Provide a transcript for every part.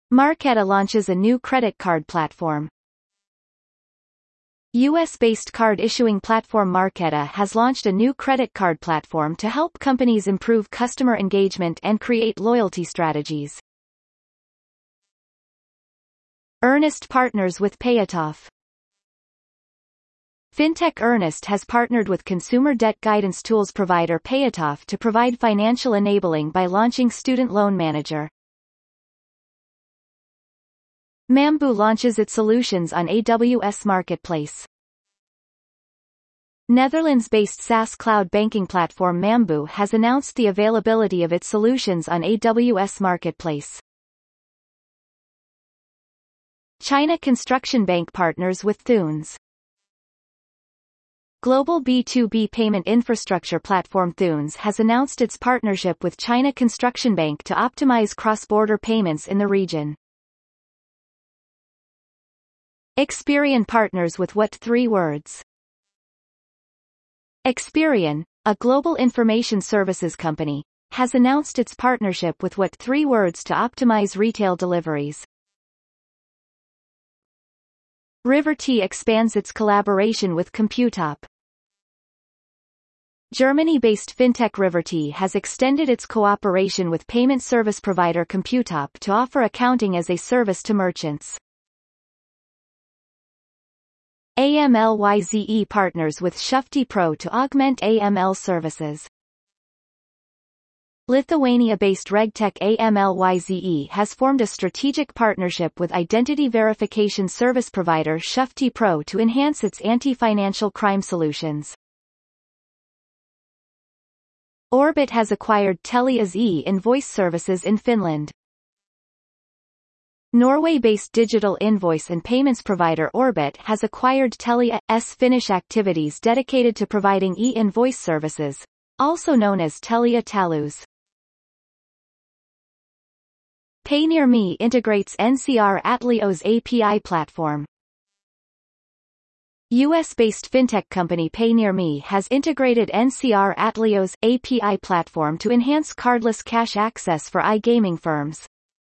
Marqeta launches a new credit card platform. US-based card issuing platform Marqeta has launched a new credit card platform to help companies improve customer engagement and create loyalty strategies. Earnest partners with Payatov. Fintech Earnest has partnered with consumer debt guidance tools provider Payatov to provide financial enabling by launching Student Loan Manager. Mambu launches its solutions on AWS Marketplace. Netherlands-based SaaS cloud banking platform Mambu has announced the availability of its solutions on AWS Marketplace. China Construction Bank partners with Thunes. Global B2B payment infrastructure platform Thunes has announced its partnership with China Construction Bank to optimize cross-border payments in the region. Experian partners with What 3 Words. Experian, a global information services company, has announced its partnership with What 3 Words to optimize retail deliveries. Riverty expands its collaboration with Computop. Germany-based fintech Riverty has extended its cooperation with payment service provider Computop to offer accounting as a service to merchants. AMLYZE partners with Shufti Pro to augment AML services. Lithuania-based RegTech AMLYZE has formed a strategic partnership with identity verification service provider Shufti Pro to enhance its anti-financial crime solutions. Orbit has acquired Telia's e-invoice services in Finland. Norway-based digital invoice and payments provider Orbit has acquired Telia's Finnish activities dedicated to providing e-invoice services, also known as Telia Talous. PayNearMe integrates NCR Atlio's API platform. US-based fintech company PayNearMe has integrated NCR Atlio's API platform to enhance cardless cash access for iGaming firms.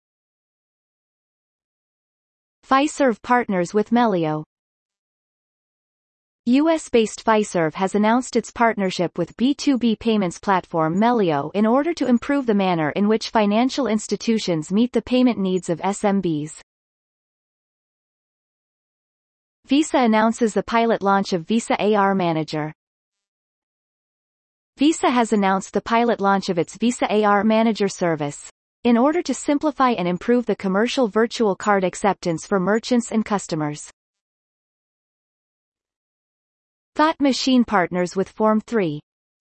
Fiserv partners with Melio. US-based Fiserv has announced its partnership with B2B payments platform Melio in order to improve the manner in which financial institutions meet the payment needs of SMBs. Visa announces the pilot launch of Visa AR Manager. Visa has announced the pilot launch of its Visa AR Manager service, in order to simplify and improve the commercial virtual card acceptance for merchants and customers. Thought Machine partners with Form3.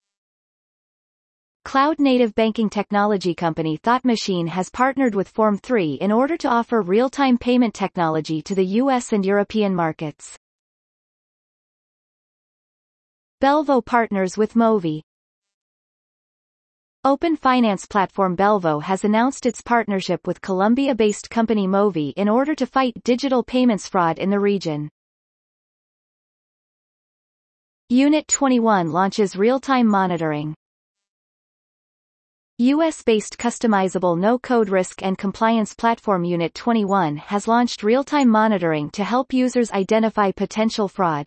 Cloud-native banking technology company Thought Machine has partnered with Form3 in order to offer real-time payment technology to the US and European markets. Belvo partners with Movi. Open finance platform Belvo has announced its partnership with Colombia-based company Movi in order to fight digital payments fraud in the region. Unit 21 launches real-time monitoring. US-based customizable no-code risk and compliance platform Unit 21 has launched real-time monitoring to help users identify potential fraud.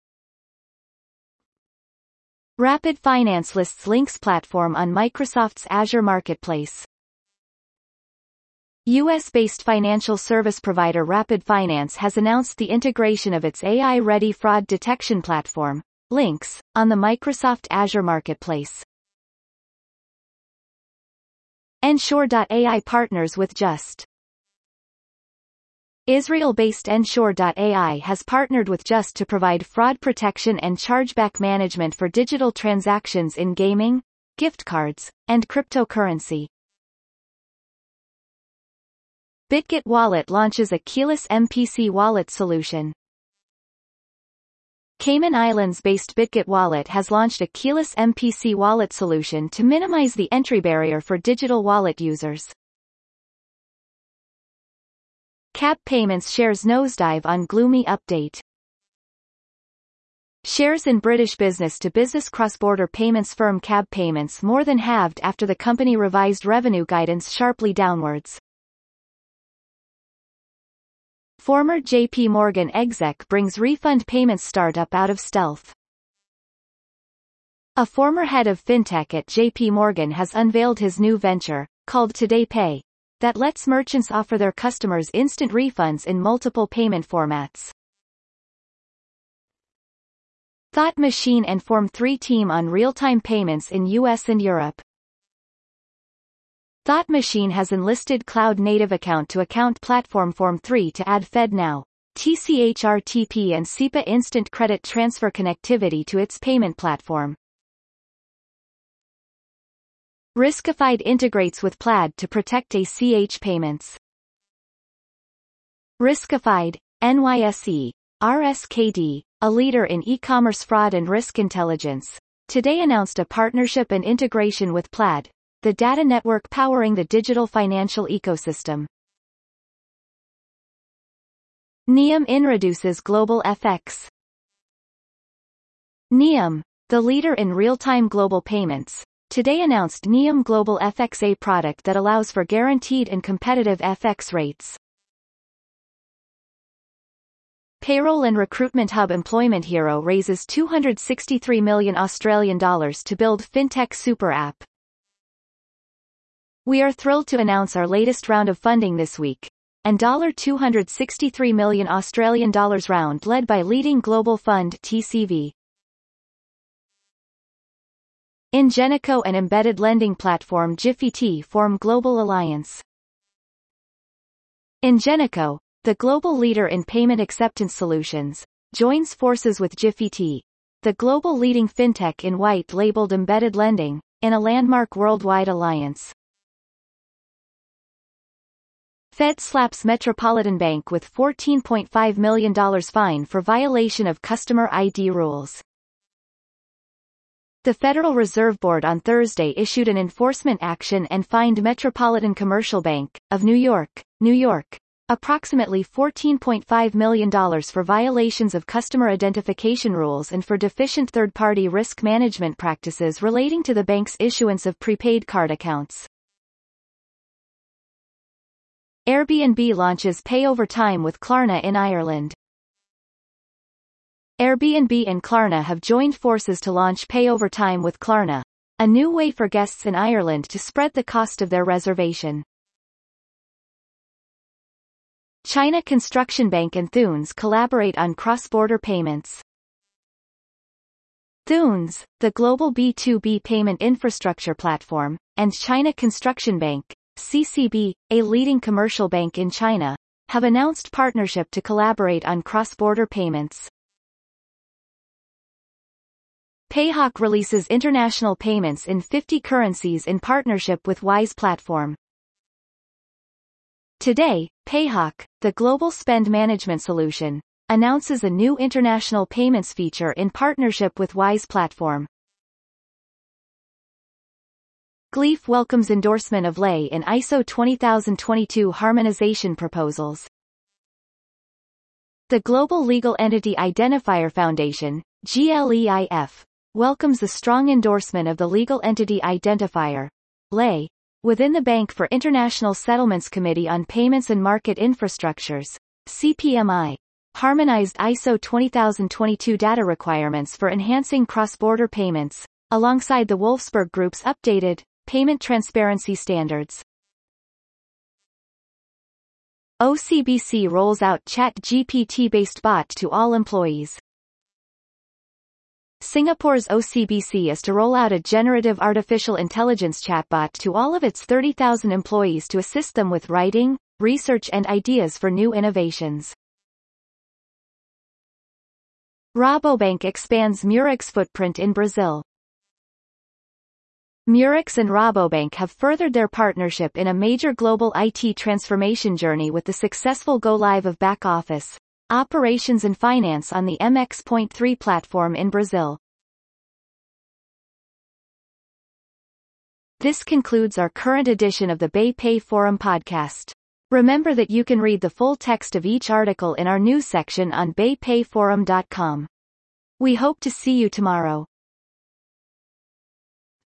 Rapid Finance lists Lynx platform on Microsoft's Azure Marketplace. US-based financial service provider Rapid Finance has announced the integration of its AI-ready fraud detection platform, Lynx, on the Microsoft Azure Marketplace. Ensure.ai partners with Just. Israel-based Ensure.ai has partnered with Just to provide fraud protection and chargeback management for digital transactions in gaming, gift cards, and cryptocurrency. Bitget Wallet launches a keyless MPC wallet solution. Cayman Islands-based Bitget Wallet has launched a keyless MPC wallet solution to minimize the entry barrier for digital wallet users. Cab Payments shares nosedive on gloomy update. Shares in British business-to-business cross-border payments firm Cab Payments more than halved after the company revised revenue guidance sharply downwards. Former JP Morgan exec brings refund payments startup out of stealth. A former head of fintech at JP Morgan has unveiled his new venture, called Today Pay, that lets merchants offer their customers instant refunds in multiple payment formats. Thought Machine and Form3 team on real-time payments in US and Europe. Thought Machine has enlisted cloud-native account-to-account platform Form3 to add FedNow, TCHRTP and SEPA instant credit transfer connectivity to its payment platform. Riskified integrates with Plaid to protect ACH payments. Riskified, NYSE, RSKD, a leader in e-commerce fraud and risk intelligence, today announced a partnership and integration with Plaid, the data network powering the digital financial ecosystem. Nium introduces global FX. Nium, the leader in real-time global payments, today announced Nium Global FX, a product that allows for guaranteed and competitive FX rates. Payroll and recruitment hub Employment Hero raises $263 million to build fintech super app. We are thrilled to announce our latest round of funding this week, and $263 million round led by leading global fund TCV. Ingenico and embedded lending platform GIFT form global alliance. Ingenico, the global leader in payment acceptance solutions, joins forces with GIFT, the global leading fintech in white-labeled embedded lending, in a landmark worldwide alliance. Fed slaps Metropolitan Bank with $14.5 million fine for violation of customer ID rules. The Federal Reserve Board on Thursday issued an enforcement action and fined Metropolitan Commercial Bank, of New York, approximately $14.5 million for violations of customer identification rules and for deficient third-party risk management practices relating to the bank's issuance of prepaid card accounts. Airbnb launches Pay Over Time with Klarna in Ireland. Airbnb and Klarna have joined forces to launch Pay Over Time with Klarna, a new way for guests in Ireland to spread the cost of their reservation. China Construction Bank and Thunes collaborate on cross-border payments. Thunes, the global B2B payment infrastructure platform, and China Construction Bank, CCB, a leading commercial bank in China, have announced partnership to collaborate on cross-border payments. Payhawk releases international payments in 50 currencies in partnership with Wise Platform. Today, Payhawk, the global spend management solution, announces a new international payments feature in partnership with Wise Platform. Gleef welcomes endorsement of Lei in ISO 20022 harmonization proposals. The Global Legal Entity Identifier Foundation, GLEIF, welcomes the strong endorsement of the Legal Entity Identifier, LEI, within the Bank for International Settlements Committee on Payments and Market Infrastructures, CPMI, harmonized ISO 20022 data requirements for enhancing cross-border payments, alongside the Wolfsburg Group's updated payment transparency standards. OCBC rolls out ChatGPT-based bot to all employees. Singapore's OCBC is to roll out a generative artificial intelligence chatbot to all of its 30,000 employees to assist them with writing, research and ideas for new innovations. Rabobank expands Murex footprint in Brazil. Murex and Rabobank have furthered their partnership in a major global IT transformation journey with the successful go-live of back-office, operations and finance on the MX.3 platform in Brazil. This concludes our current edition of the BayPay Forum podcast. Remember that you can read the full text of each article in our news section on baypayforum.com. We hope to see you tomorrow.